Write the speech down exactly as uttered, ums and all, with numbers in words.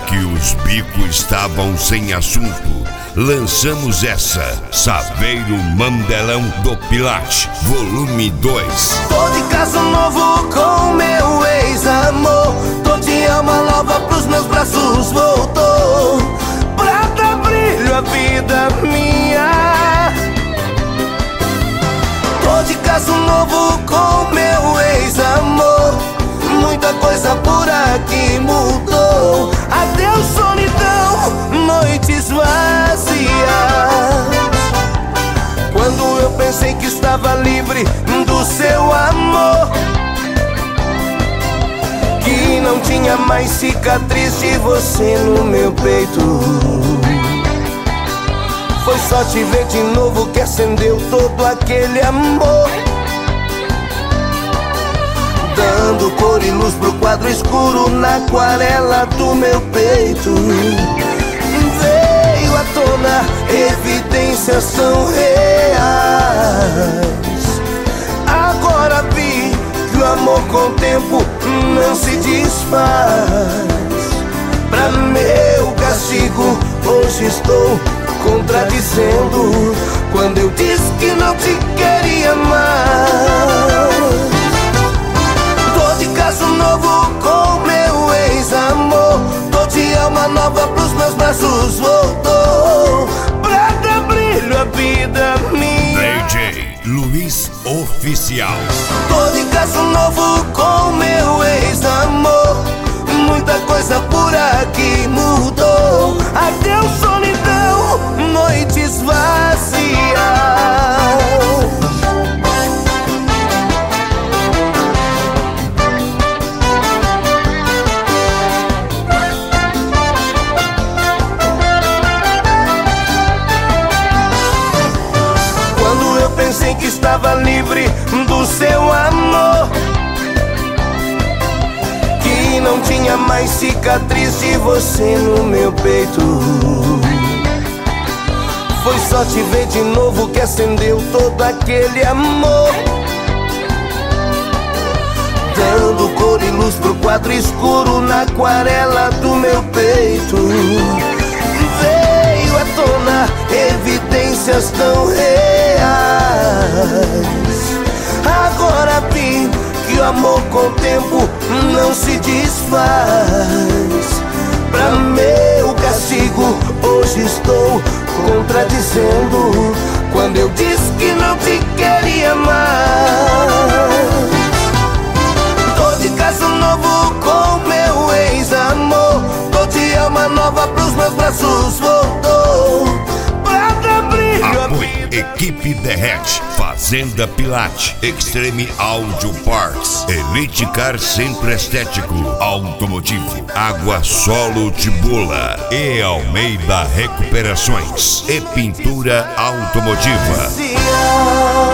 que os bicos estavam sem assunto, lançamos essa, Saveiro Mandelão do Pilate, volume dois. Tô de caso novo com meu ex-amor, tô de alma nova pros meus braços, voltou pra dar brilho à vida minha. Tô de caso novo com meu ex-amor, muita coisa por aqui mudou. Adeus solidão, noites vazias. Quando eu pensei que estava livre do seu amor, que não tinha mais cicatriz de você no meu peito, foi só te ver de novo que acendeu todo aquele amor, dando cor e luz pro quadro escuro na aquarela do meu peito. Veio à tona evidências tão reais. Agora vi que o amor com o tempo não se desfaz. Pra meu castigo hoje estou contradizendo quando eu disse que não te queria mais. Tô de caso novo com meu ex-amor, tô de alma nova pros meus braços, voltou pra dar brilho à vida minha. D J Luiz Oficial. Tô de caso novo com meu ex-amor, muita coisa por aqui mudou. Adeus solidão, noites vazias. Pensei que estava livre do seu amor, que não tinha mais cicatriz de você no meu peito, foi só te ver de novo que acendeu todo aquele amor, dando cor e luz pro quadro escuro na aquarela do meu peito. Veio à tona evidências tão reais. Agora vi que o amor com o tempo não se desfaz. Pra meu castigo hoje estou contradizendo quando eu disse que não te queria mais. Tô de caso novo com meu ex-amor, tô de alma nova pros meus braços, voltou pra dar brilho à vida. Equipe Derrete, Fazenda Pilate, Extreme Audio Parts, Elite Car Centro Estético, Automotivo, Água Solo Tibula e Almeida Recuperações e Pintura Automotiva.